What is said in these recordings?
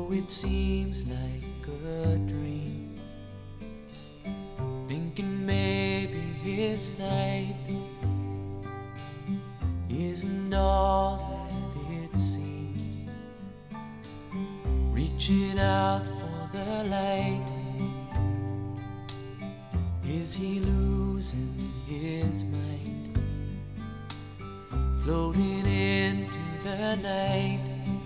though it seems like a dream, thinking maybe his sight isn't all that it seems, reaching out for the light. Is he losing his mind, floating into the night,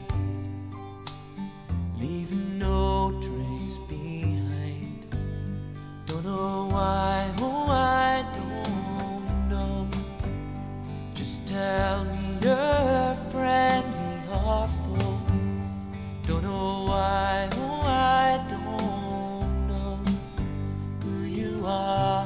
leaving no trace behind? Don't know why, oh I don't know. Just tell me you're friendly or foe. Don't know why, oh I don't know who you are.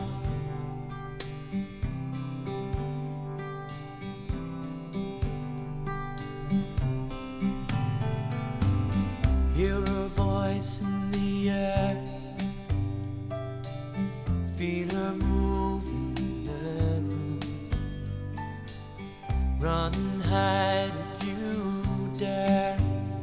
Hear a voice in the air, feel her move in the room. Run and hide if you dare,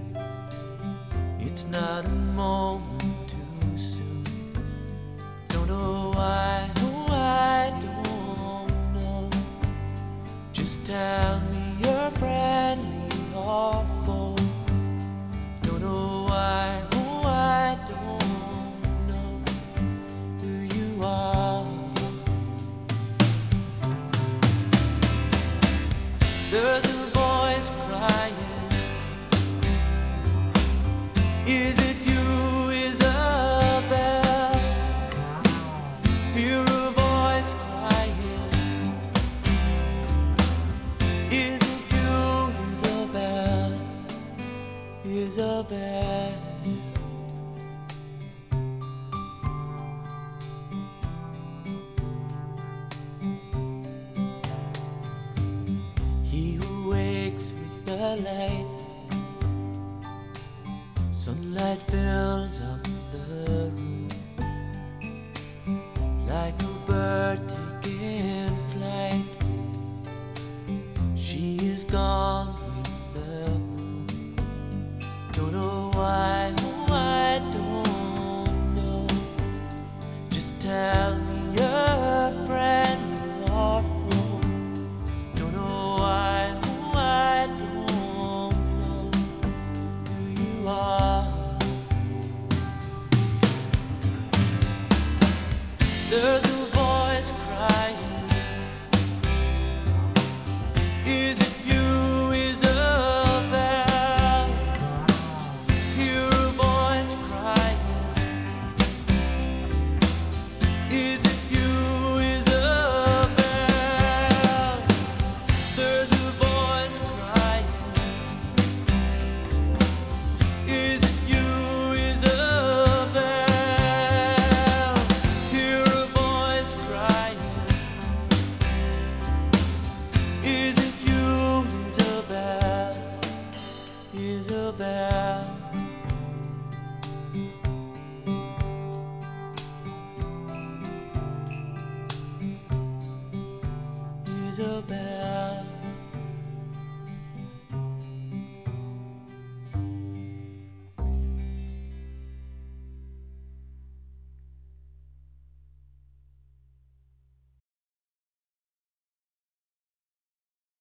it's not a moment too soon. Don't know why, oh I don't know. Just tell me you're friendly or foe. Don't know why, oh I don't know who you are. There's a voice crying, is it you, Isabel? Hear a voice crying, is it you, Isabel? Isabel. He who wakes with the light, sunlight fills up the room, like a bird taking flight. She is gone with the moon. Don't know why, oh I don't know. Just tell me you're a friend or foe. Don't know why, oh I don't know who you are. There's a voice crying, is it you, Isabel? Hear a voice crying, is it you, Isabel? There's a voice crying, is it you, Isabel? Hear a voice crying, is it you, Isabel? Isabel.